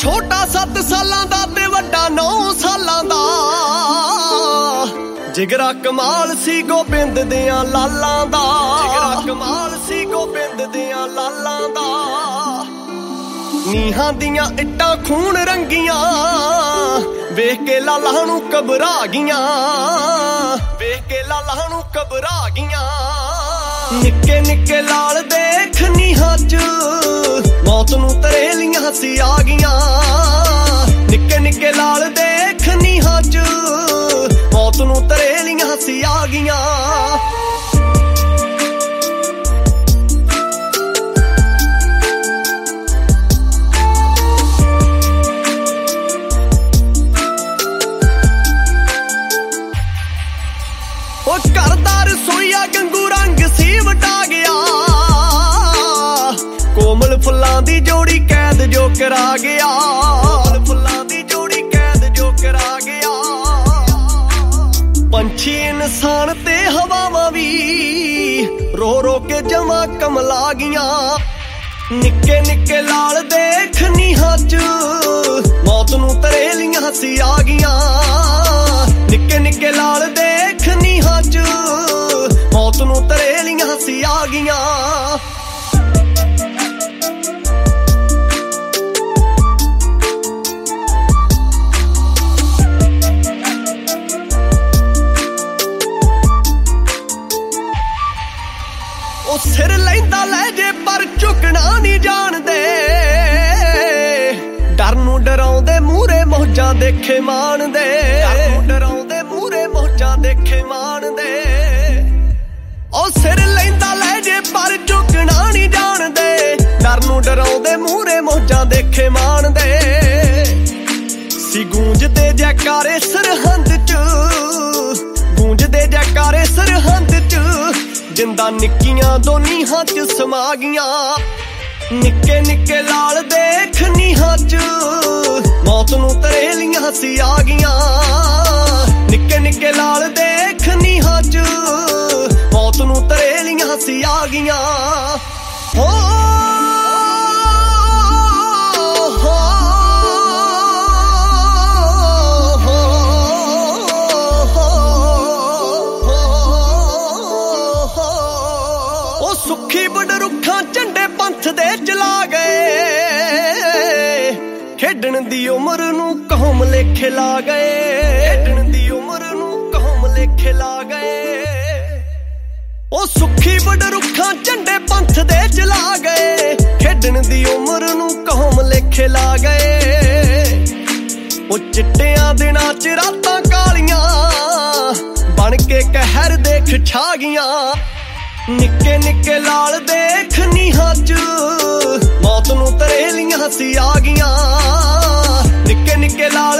छोटा 7 सालां दा ते वड्डा 9 सालां दा। जिगरा कमाल सी गोबिंद दियां लालां दा, जिगरा कमाल सी गोबिंद दियां लालां दा। नीहां दियां इट्टां खून रंगियां, वेख के लालां नूं घबरा गियां, वेख के लालां नूं घबरा गियां। निक्के निक्के लाल देख नीहां च मौत नूं तरेलियां सी आ गियां। निक्के निक्के लाल देख नीहां च मौत नूं तरेलियां सी आ गियां। करदा रसोईया गंगू रंग सी वटा गया, कोमल फुल्लां दी जोड़ी कैद जो करा गया, कोमल फुल्लां दी जोड़ी कैद जो करा गया। पंछी इंसान ते हवावां भी रो रो के जमा कमला गियां। निक्के निक्के लाल देख नीहां च मौत नूं तरेलियां सी आ गियां। निक्के निक्के लाल देख नीहां च मौत नूं तरेलियां सी आ गियां। ओ सिर लैंदा लै जे पर झुकना नहीं जाणदे, डर नूं डराउंदे मूहरे मौजां देखे माणदे, डर नूं डराउंदे मूहरे मौजां देखे माणदे। ओ सिर लैंदा लै जे पर झुकना नहीं जाणदे, डर नूं डराउंदे मूहरे मौजां देखे माणदे। सी गूंजदे जैकारे सरहंद च, गूंजदे जैकारे सरहंद च। जिंदा निक्कियां दो नीहां च समा गियां। निक्के निक्के लाल देख नीहां च मौत नूं तरेलियां सी आ गियां। निक्के निक्के लाल देख नीहां च मौत नूं तरेलियां सी आ गियां। हो सुखी बड़ रुखां झंडे पंथ दे चला गए, खेडण दी उमर नूं कौम लेखे ला गए, खेडण दी उमर नूं कौम लेखे ला गए। ओ सुखी बड़ रुखां झंडे पंथ दे चला गए, खेडण दी उमर नूं कौम लेखे ला गए। ओ चिट्टियां दिनां च रातां कालियां बन के कहर देख छा गियां। निक्के निक्के लाल देख नीहां च मौत नूं तरेलियां सी आ गियां। निक्के निक्के लाल